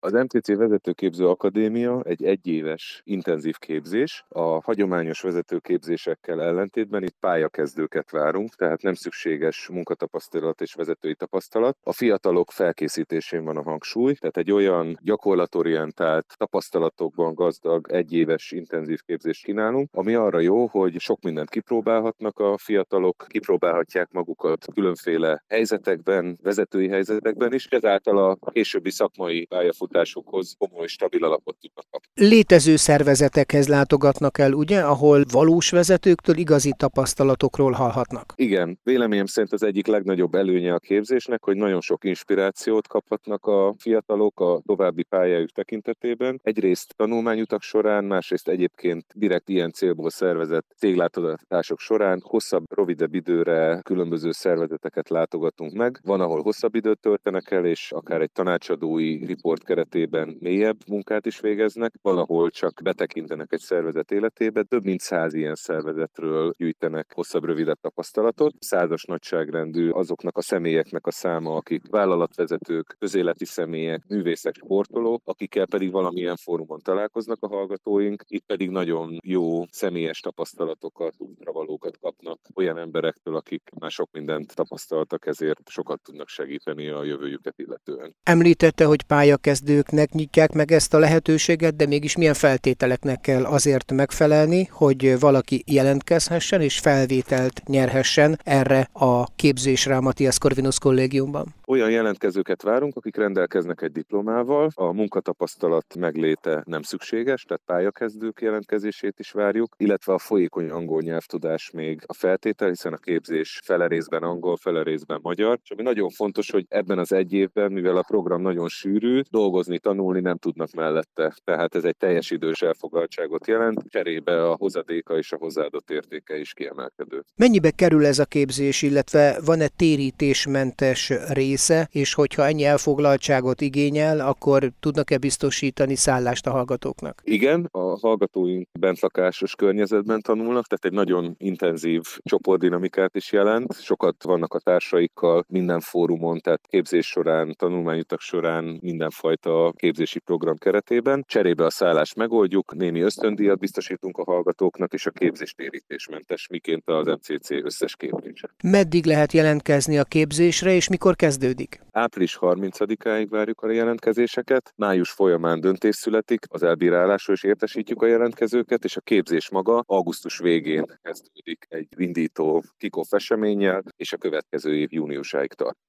Az MCC Vezetőképző Akadémia egy egyéves intenzív képzés. A hagyományos vezetőképzésekkel ellentétben itt pályakezdőket várunk, tehát nem szükséges munkatapasztalat és vezetői tapasztalat. A fiatalok felkészítésén van a hangsúly, tehát egy olyan gyakorlatorientált, tapasztalatokban gazdag egyéves intenzív képzést kínálunk, ami arra jó, hogy sok mindent kipróbálhatnak a fiatalok, kipróbálhatják magukat különféle helyzetekben, vezetői helyzetekben is, ezáltal a későbbi szakmai pályafutásukhoz komoly, stabil alapot tudnak kapni. Létező szervezetekhez látogatnak el, ugye, ahol valós vezetőktől igazi tapasztalatokról hallhatnak. Igen, véleményem szerint az egyik legnagyobb előnye a képzésnek, hogy nagyon sok inspirációt kaphatnak a fiatalok a további pályájuk tekintetében. Egyrészt tanulmányutak során, másrészt egyébként direkt ilyen célból szervezett céglátogatások során hosszabb, rövidebb időre különböző szervezeteket látogatunk meg. Van, ahol hosszabb időt töltenek el, és akár egy tanácsadói riport keretében mélyebb munkát is végeznek. Van, ahol csak betekintenek egy szervezet életébe. Több mint 100 ilyen szervezetről gyűjtenek hosszabb, rövidebb tapasztalatot. 100-as nagyságrendű azoknak a személyeknek a száma, akik vállalatvezetők, közéleti személyek, művészek, sportolók, akikkel pedig valamilyen fórumon találkoznak a hallgatóink. Itt pedig nagyon jó személyes tapasztalatokat, útravalókat kapnak olyan emberektől, akik már sok mindent tapasztaltak, ezért sokat tudnak segíteni a jövőjüket illetően. Említette, hogy pályakezdőknek nyitják meg ezt a lehetőséget, de mégis milyen feltételeknek kell azért megfelelni, hogy valaki jelentkezhessen és felvételt nyerhessen erre a képzésre a Matthias Corvinus Kollégiumban? Olyan jelentkezőket várunk, akik rendelkeznek egy diplomával, a munkatapasztalat megléte nem szükséges, tehát pályakezdők jelentkezését is várjuk, illetve a folyékony angol nyelvtudás még a feltétel, hiszen a képzés fele részben angol, fele részben magyar, és ami nagyon fontos, hogy ebben az egy évben, mivel a program nagyon sűrű, dolgozni, tanulni nem tudnak mellette, tehát ez egy teljes idős elfoglaltságot jelent, cserébe a hozadéka és a hozzáadott értéke is kiemelkedő. Mennyibe kerül ez a képzés, illetve van-e térítésmentes része, és hogyha ennyi elfoglaltságot igényel, akkor tudnak-e biztosítani szállást a hallgatóknak? Igen, a hallgatóink bentlakásos környezetben tanulnak, tehát egy nagyon intenzív csoportdinamikát is jelent. Sokat vannak a társaikkal minden fórumon, tehát képzés során, tanulmányutak során, mindenfajta képzési program keretében. Cserébe a szállást megoldjuk, némi ösztöndíjat biztosítunk a hallgatóknak, és a képzés térítésmentes, miként az MCC összes képzése. Meddig lehet jelentkezni a képzésre, és mikor kezdődik? Április 30-áig várjuk a jelentkezéseket, május folyamán döntés születik az elbírálásról, és értesítjük a jelentkezőket, és a képzés maga augusztus végén kezdődik egy indító kick-off eseménnyel, és a következő év júniusáig tart.